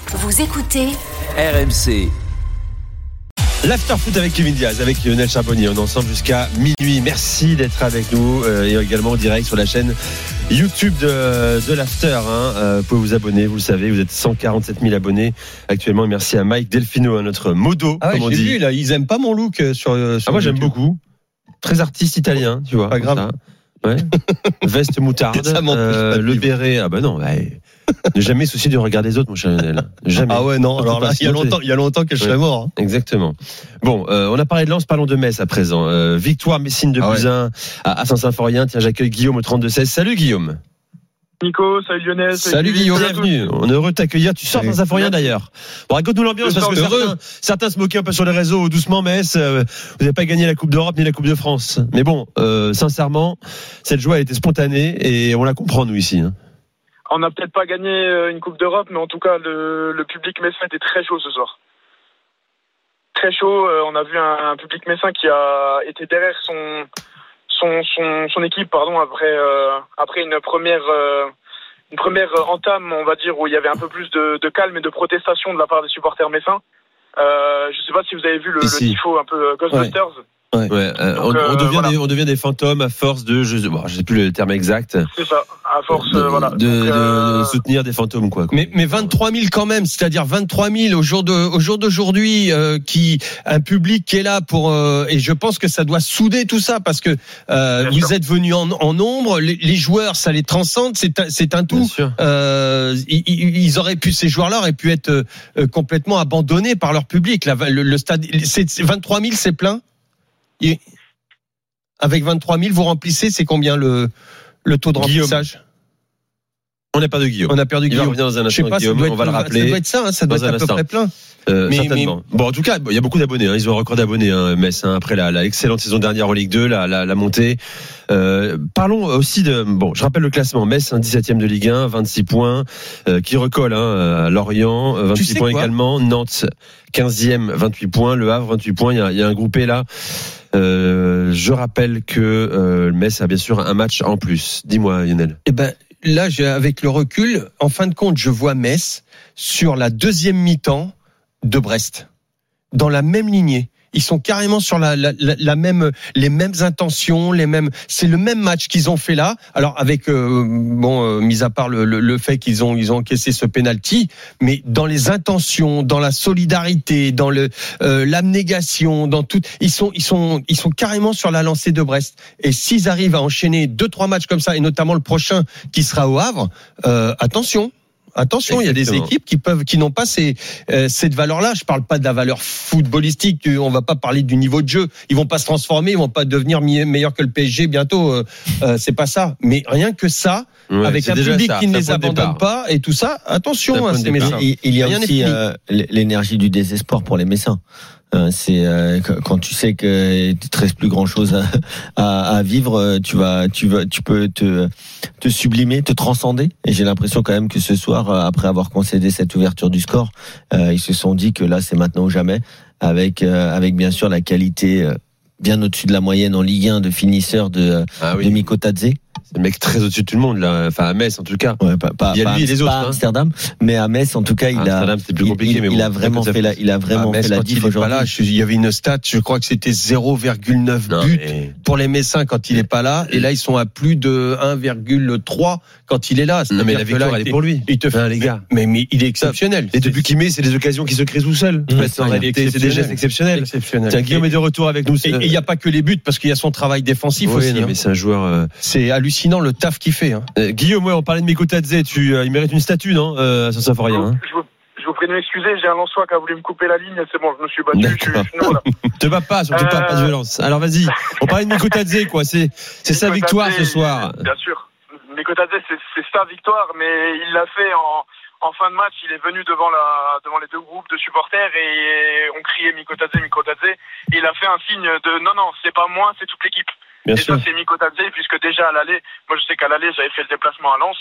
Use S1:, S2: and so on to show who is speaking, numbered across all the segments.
S1: Vous écoutez
S2: RMC.
S3: L'Afterfoot avec Kevin Diaz, avec Lionel Charbonnier. On est ensemble jusqu'à minuit. Merci d'être avec nous et également en direct sur la chaîne YouTube de l'After. Vous pouvez vous abonner, vous le savez, vous êtes 147 000 abonnés actuellement. Et merci à Mike Delfino, notre modo, comme on dit.
S4: Vu, là, ils aiment pas mon look sur
S3: moi j'aime beaucoup. Très artiste italien, tu vois.
S4: Pas grave.
S3: Ouais. Veste moutarde,
S4: Ça m'empêche pas de
S3: le
S4: vivre.
S3: béret. Ah bah non, ouais. Ne jamais soucier du regard des autres, mon cher Lionel. Jamais.
S4: Ah ouais, non, alors là, il y a longtemps que je serais mort. Hein.
S3: Exactement. Bon, on a parlé de Lens, parlons de Metz à présent. Victoire Messine de Buzyn à Saint-Symphorien. Tiens, j'accueille Guillaume au 32-16. Salut Guillaume.
S5: Nico, salut Lionel.
S4: Salut Guillaume.
S3: Bienvenue. On est heureux de t'accueillir. Tu sors Saint-Symphorien d'ailleurs. Bon, raconte-nous l'ambiance parce que certains se moquaient un peu sur les réseaux. Doucement Metz, vous n'avez pas gagné la Coupe d'Europe ni la Coupe de France. Mais bon, sincèrement, cette joie a été spontanée et on la comprend nous ici.
S5: On n'a peut-être pas gagné une Coupe d'Europe, mais en tout cas, le public messin était très chaud ce soir. Très chaud. On a vu un public messin qui a été derrière son équipe, après une première entame, on va dire, où il y avait un peu plus de calme et de protestation de la part des supporters messins. Je ne sais pas si vous avez vu le tifo un peu Ghostbusters.
S3: Ouais. On devient des fantômes à force de, je sais plus le terme exact.
S5: C'est ça, à force,
S3: de soutenir des fantômes, quoi.
S4: Mais 23 000 quand même, c'est-à-dire 23 000 au jour d'aujourd'hui, un public qui est là pour, et je pense que ça doit souder tout ça parce que vous êtes venus en nombre, les joueurs, ça les transcende, c'est un tout. Ils auraient pu, ces joueurs-là auraient pu être complètement abandonnés par leur public. Là, le stade, 23 000, c'est plein. Avec 23 000, vous remplissez, c'est combien le taux de remplissage ?
S3: On n'a pas de Guillaume.
S4: On a perdu Guillaume.
S3: Il va revenir dans un instant, Guillaume. On va le rappeler.
S4: Ça doit être ça, ça doit être à peu près plein.
S3: Certainement. Bon, en tout cas, il y a beaucoup d'abonnés. Ils ont un record d'abonnés, Metz, après la excellente saison dernière en Ligue 2, la montée. Parlons aussi de. Bon, je rappelle le classement. Metz, 17e de Ligue 1, 26 points, qui recolle à Lorient, 26 points également. Nantes, 15e, 28 points. Le Havre, 28 points. Il y a un groupé là. Je rappelle que Metz a bien sûr un match en plus. Dis-moi, Lionel.
S4: Là, avec le recul, en fin de compte, je vois Metz sur la deuxième mi-temps de Brest, dans la même lignée. Ils sont carrément sur la même, les mêmes intentions, c'est le même match qu'ils ont fait là. Alors avec mis à part le fait qu'ils ont encaissé ce penalty, mais dans les intentions, dans la solidarité, dans l'abnégation, dans tout, ils sont carrément sur la lancée de Brest. Et s'ils arrivent à enchaîner 2-3 matchs comme ça, et notamment le prochain qui sera au Havre, attention, il y a des équipes qui n'ont pas cette valeur-là. Je parle pas de la valeur footballistique. On va pas parler du niveau de jeu. Ils vont pas se transformer. Ils vont pas devenir meilleurs que le PSG bientôt. C'est pas ça. Mais rien que ça, avec un public qui ne les abandonne pas et tout ça, attention, ces Messins.
S6: Il y a aussi l'énergie du désespoir pour les Messins. C'est quand tu sais que il te reste plus grand chose à vivre, tu peux te sublimer, te transcender. Et j'ai l'impression quand même que ce soir, après avoir concédé cette ouverture du score, ils se sont dit que là c'est maintenant ou jamais, avec bien sûr la qualité bien au-dessus de la moyenne en Ligue 1 de finisseur de Miko Tadze.
S3: C'est le mec très au-dessus de tout le monde là. Enfin à Metz en tout cas.
S6: Ouais,
S3: il y a lui et les autres.
S6: Pas à Amsterdam, mais à Metz en tout cas,
S3: c'était plus compliqué,
S6: il a vraiment fait la diff aujourd'hui.
S4: Il y avait une stat, je crois que c'était 0,9 buts pour les Messins quand il est pas là, et là ils sont à plus de 1,3 quand il est là.
S3: Non mais la victoire elle est pour lui.
S4: Il te fait, les gars. Mais il est exceptionnel.
S3: Et depuis qu'il met, c'est des occasions qui se créent tout seul. En réalité, c'est des gestes exceptionnels. Tiens, Guillaume est de retour avec nous.
S4: Et il n'y a pas que les buts parce qu'il y a son travail défensif aussi.
S3: Mais c'est un joueur.
S4: C'est hallucinant le taf qu'il fait.
S3: Guillaume, on parlait de Miko Tadze. Il mérite une statue, non, à Saint-Symphorien.
S5: Je vous prie de m'excuser, j'ai un Lensois qui a voulu me couper la ligne, c'est bon, je me suis battu.
S3: Te bats pas, surtout pas de violence. Alors vas-y, on parlait de Miko Tadze, quoi. C'est sa victoire ce soir.
S5: Bien sûr, Miko Tadze, c'est sa victoire, mais il l'a fait en fin de match. Il est venu devant les deux groupes de supporters et on criait Miko Tadze. Il a fait un signe de non, c'est pas moi, c'est toute l'équipe.
S3: Bien
S5: et
S3: sûr.
S5: ça, c'est Miko Tadze, puisque déjà à l'aller, moi je sais qu'à l'aller, j'avais fait le déplacement à Lens.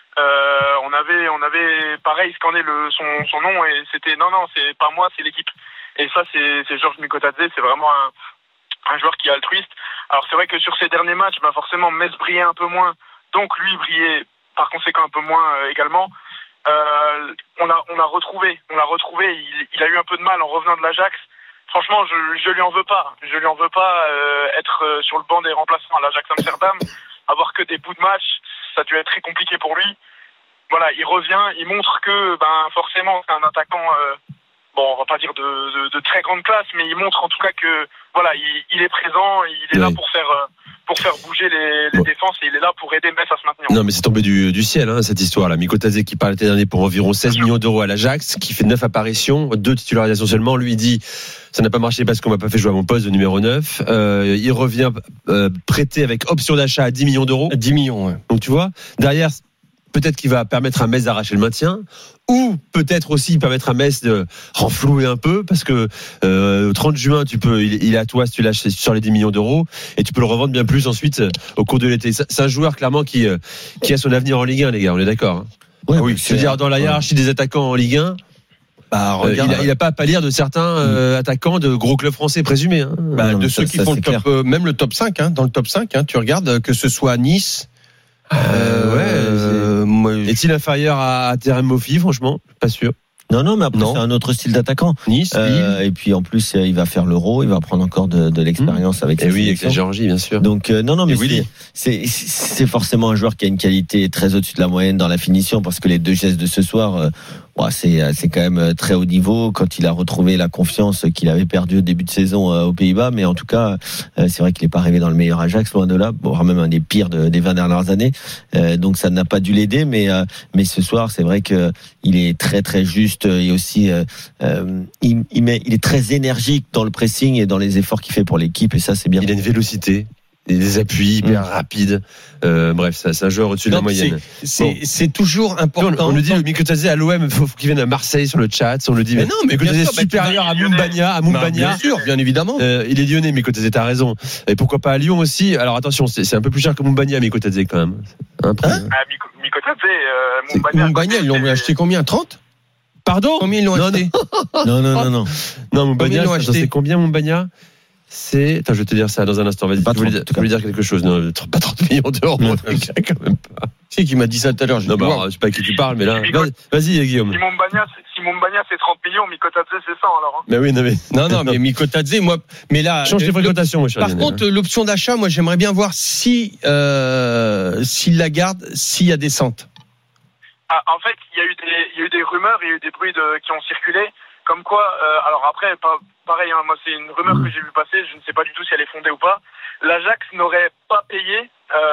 S5: On avait pareil scandé son nom et c'était non, c'est pas moi, c'est l'équipe. Et ça, c'est Georges Miko Tadze, c'est vraiment un joueur qui est altruiste. Alors c'est vrai que sur ces derniers matchs, forcément Metz brillait un peu moins, donc lui brillait par conséquent un peu moins également. On l'a retrouvé. Il a eu un peu de mal en revenant de l'Ajax. Franchement, je lui en veux pas. Je lui en veux pas être sur le banc des remplaçants à l'Ajax Amsterdam, avoir que des bouts de match, ça a dû être très compliqué pour lui. Voilà, il revient, il montre que forcément c'est un attaquant. On va pas dire de très grande classe, mais il montre en tout cas que voilà, il est présent, il est là pour faire bouger les défenses et il est là pour aider Metz à se maintenir.
S3: Non, mais c'est tombé du ciel, cette histoire-là. Mikotadze qui parle l'été dernier pour environ 16 millions d'euros à l'Ajax, qui fait 9 apparitions, 2 titularisations seulement. Lui dit, ça n'a pas marché parce qu'on m'a pas fait jouer à mon poste de numéro 9. Il revient prêté avec option d'achat à 10 millions d'euros.
S4: 10 millions, ouais. Donc
S3: tu vois, derrière, peut-être qu'il va permettre à Metz d'arracher le maintien, ou peut-être aussi permettre à Metz de renflouer un peu, parce que au 30 juin, il est à toi si tu lâches sur les 10 millions d'euros, et tu peux le revendre bien plus ensuite au cours de l'été. C'est un joueur clairement qui a son avenir en Ligue 1, les gars, on est d'accord.
S6: Ouais,
S3: oui, je veux dire, dans la hiérarchie des attaquants en Ligue 1, il n'a pas à pâlir de certains attaquants de gros clubs français présumés.
S4: De ceux qui font le top, même le top 5, dans le top 5, tu regardes que ce soit Nice.
S3: Est-il inférieur à Terem Moffi, franchement? Pas sûr.
S6: Non, mais après c'est un autre style d'attaquant.
S4: Nice,
S6: et puis en plus il va faire l'Euro, il va prendre encore de l'expérience avec sa sélection.
S3: Avec la Géorgie, bien sûr.
S6: Donc non, mais c'est forcément un joueur qui a une qualité très au-dessus de la moyenne dans la finition, parce que les 2 gestes de ce soir, c'est quand même très haut niveau. Quand il a retrouvé la confiance qu'il avait perdue au début de saison aux Pays-Bas, mais en tout cas, c'est vrai qu'il n'est pas arrivé dans le meilleur Ajax, loin de là, voire même un des pires des 20 dernières années. Donc ça n'a pas dû l'aider, mais ce soir, c'est vrai que il est très très juste, et aussi il est très énergique dans le pressing et dans les efforts qu'il fait pour l'équipe, et ça c'est bien.
S3: Il a une vélocité, des appuis hyper rapides. Bref, c'est un joueur au-dessus de la moyenne.
S4: C'est toujours important.
S3: On nous dit, Mikotadze à l'OM, il faut qu'il vienne à Marseille sur le chat. On le dit,
S4: mais non, mais
S3: Mikotadze est supérieur à Moumbagna.
S4: Bien sûr, bien évidemment.
S3: Il est lyonnais, Mikotadze, t'as raison. Et pourquoi pas à Lyon aussi? Alors attention, c'est un peu plus cher que Moumbagna, Mikotadze quand même.
S5: Moumbagna,
S4: ils l'ont acheté combien? 30?
S3: Pardon?
S4: Combien ils l'ont acheté?
S6: Non.
S3: Non, Moumbagna, c'est combien Moumbagna? Attends, je vais te dire ça dans un instant. Vas-y, tu voulais dire quelque chose? Non, pas 30 millions d'euros. Quand même pas.
S4: C'est qui m'a dit ça tout à l'heure.
S3: Je sais pas à qui tu parles, mais là. Vas-y, Guillaume.
S5: Si Moumbagna c'est 30 millions, Mikotadze c'est 100 alors.
S3: Mais oui,
S4: non, mais Mikotadze, mais là.
S3: Change tes fréquentations, mon cher.
S4: Par contre, l'option d'achat, moi, j'aimerais bien voir s'il la garde, s'il y a descente.
S5: En fait, il y a eu des rumeurs, il y a eu des bruits qui ont circulé. Comme quoi, alors après, pareil, moi c'est une rumeur que j'ai vu passer, je ne sais pas du tout si elle est fondée ou pas. L'Ajax n'aurait pas payé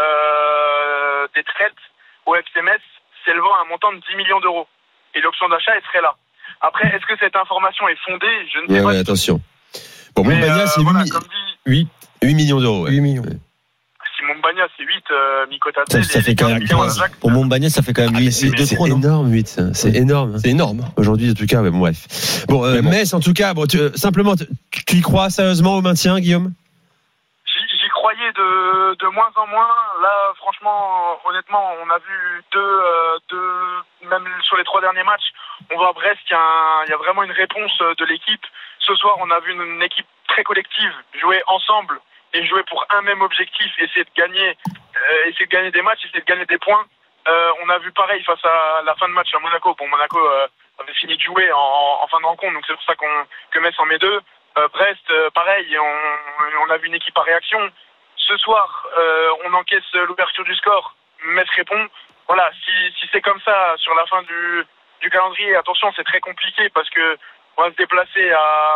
S5: des traites au FC Metz s'élevant à un montant de 10 millions d'euros. Et l'option d'achat, elle serait là. Après, est-ce que cette information est fondée? Je ne sais pas.
S3: Attention. Bon, Moumbagna, c'est 8 millions d'euros.
S4: 8 millions.
S5: Si Moumbagna c'est 8, Mikotadze
S6: ça fait quand même 15. Pour Moumbagna, ça fait quand même 8
S3: c'est énorme, 8. C'est énorme.
S4: C'est énorme.
S3: Aujourd'hui, en tout cas, mais bon, bref. Bon, Metz, en tout cas, simplement, tu y crois sérieusement au maintien, Guillaume?
S5: J'y croyais de moins en moins. Là, franchement, honnêtement, on a vu même sur les 3 derniers matchs, on voit à Brest qu'il y a vraiment une réponse de l'équipe. Ce soir, on a vu une équipe très collective jouer ensemble et jouer pour un même objectif, essayer de gagner des matchs, essayer de gagner des points. On a vu pareil face à la fin de match à Monaco. Bon, Monaco avait fini de jouer en fin de rencontre, donc c'est pour ça que Metz en met 2. Brest, pareil, on a vu une équipe à réaction. Ce soir, on encaisse l'ouverture du score. Metz répond. Voilà, si c'est comme ça sur la fin du calendrier, attention, c'est très compliqué parce que on va se déplacer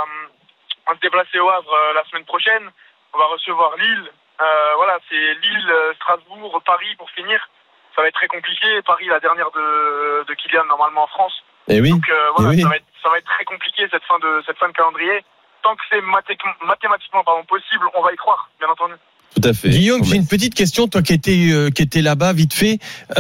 S5: au Havre la semaine prochaine. On va recevoir Lille. Voilà, c'est Lille, Strasbourg, Paris pour finir. Ça va être très compliqué. Paris, la dernière de Kylian normalement en France.
S3: Et oui.
S5: Donc voilà, ça va être très compliqué cette fin de calendrier. Tant que c'est mathématiquement possible, on va y croire, bien entendu.
S3: Tout à fait.
S4: Guillaume, j'ai une petite question, toi qui étais là-bas vite fait.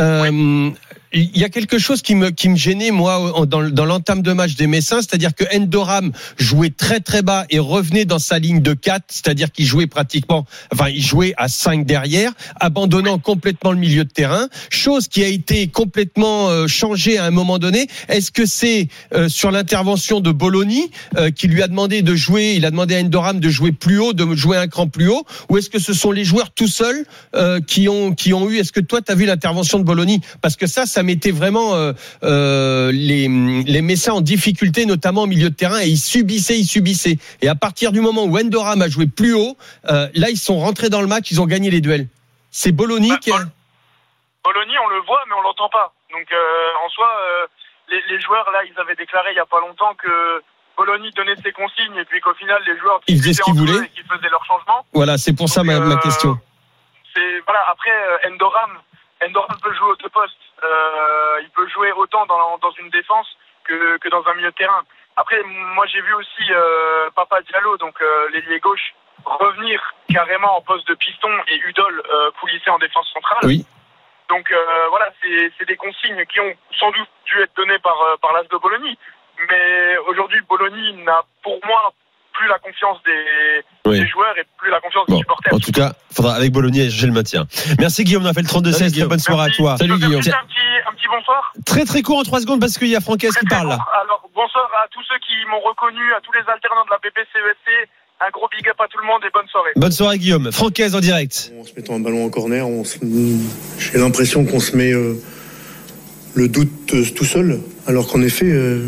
S4: Il y a quelque chose qui me gênait moi dans l'entame de match des Messins, c'est-à-dire que Endoram jouait très très bas et revenait dans sa ligne de 4, c'est-à-dire qu'il jouait il jouait à 5 derrière, abandonnant complètement le milieu de terrain, chose qui a été complètement changée à un moment donné. Est-ce que c'est sur l'intervention de Bologna qui lui a demandé de jouer, il a demandé à Endoram de jouer plus haut, de jouer un cran plus haut, ou est-ce que ce sont les joueurs tout seuls qui ont eu, est-ce que toi tu as vu l'intervention de Bologna? Parce que ça mettait vraiment les Messins en difficulté, notamment au milieu de terrain, et ils subissaient. Et à partir du moment où Endoram a joué plus haut, là ils sont rentrés dans le match, ils ont gagné les duels. C'est Bologna qui...
S5: Bologna, on le voit, mais on l'entend pas. Donc en soi, les joueurs là, ils avaient déclaré il y a pas longtemps que Bologna donnait ses consignes et puis qu'au final les joueurs
S4: ils faisaient ce qu'ils voulaient
S5: et qu'ils faisaient leur changement.
S4: Voilà, c'est pour ça ma question.
S5: Après Endoram peut jouer aux deux postes. Il peut jouer autant dans une défense que dans un milieu de terrain. Après, moi j'ai vu aussi Papa Diallo, donc l'ailier gauche, revenir carrément en poste de piston et Udol coulisser en défense centrale.
S4: Oui.
S5: Donc voilà, c'est des consignes qui ont sans doute dû être données par l'AS de Bologna. Mais aujourd'hui, Bologna n'a pour moi plus la confiance des joueurs et plus la confiance des supporters.
S3: En tout cas, il faudra avec Bologna j'ai le maintien. Merci Guillaume, on a fait le 32-16. Très bonne soirée à toi.
S5: Salut Guillaume. Un petit bonsoir.
S3: Très très court en 3 secondes parce qu'il y a Francaise qui parle là.
S5: Alors bonsoir à tous ceux qui m'ont reconnu, à tous les alternants de la BPCESC. Un gros big up à tout le monde et bonne soirée.
S3: Bonne soirée Guillaume. Francaise en direct.
S1: En se mettant un ballon en corner, j'ai l'impression qu'on se met le doute tout seul, alors qu'en effet,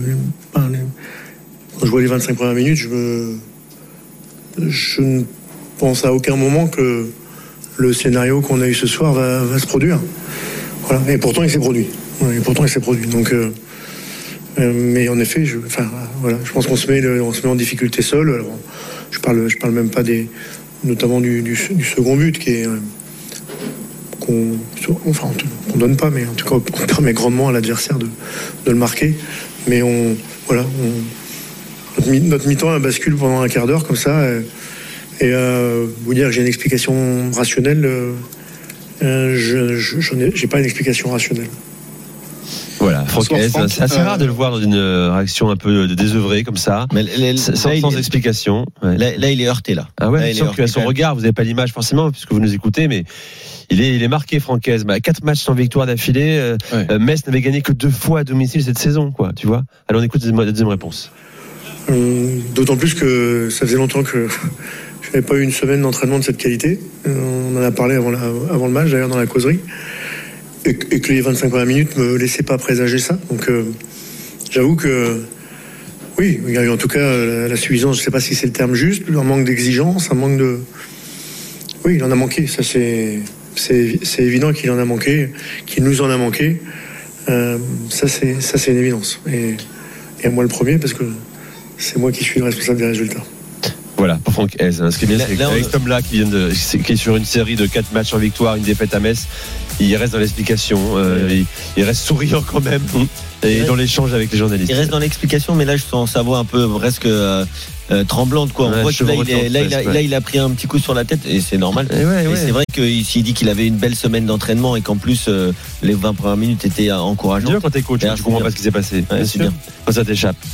S1: quand je vois les 25 premières minutes, je ne pense à aucun moment que le scénario qu'on a eu ce soir va se produire. Voilà. Et pourtant, il s'est produit. Donc, mais en effet, je pense qu'on se met en difficulté seul. Alors, je parle même pas notamment du second but qui est qu'on donne pas, mais en tout cas on permet grandement à l'adversaire de le marquer. Mais notre mi-temps bascule pendant un quart d'heure comme ça. Et vous dire que j'ai une explication rationnelle, j'ai pas une explication rationnelle.
S3: Voilà, Francaise, c'est assez rare de le voir dans une réaction un peu désœuvrée comme ça, mais sans explication. Ouais.
S6: Là, il est heurté là.
S3: Ah ouais,
S6: là,
S3: sauf qu'à son regard, vous n'avez pas l'image forcément puisque vous nous écoutez, mais il est marqué Francaise. 4 matchs sans victoire d'affilée. Metz n'avait gagné que 2 fois à domicile cette saison, quoi. Tu vois. Alors on écoute la deuxième réponse.
S1: D'autant plus que ça faisait longtemps que je n'avais pas eu une semaine d'entraînement de cette qualité. On en a parlé avant le match, d'ailleurs, dans la causerie. Et que les 25 premières minutes me laissaient pas présager ça. Donc, j'avoue que, oui, il y a eu en tout cas la suffisance, je ne sais pas si c'est le terme juste, un manque d'exigence, un manque de... Oui, il en a manqué. Ça, c'est évident qu'il en a manqué, qu'il nous en a manqué. Ça, c'est une évidence. Et moi le premier, parce que c'est moi qui suis le responsable des résultats.
S3: Voilà, pour Francaise. Ce qui est bien, c'est avec cet homme-là qui est sur une série de 4 matchs en victoire, une défaite à Metz, il reste dans l'explication, il reste souriant quand même, et dans l'échange avec les journalistes.
S6: Il reste dans l'explication, mais là je sens sa voix un peu presque tremblante, quoi. On voit que là il a pris un petit coup sur la tête, et c'est normal. Et c'est vrai qu'il s'est dit qu'il avait une belle semaine d'entraînement et qu'en plus les 20 premières minutes étaient encourageantes.
S3: Quand t'es coach, tu comprends pas ce qui s'est passé.
S6: C'est bien.
S3: Quand ça t'échappe.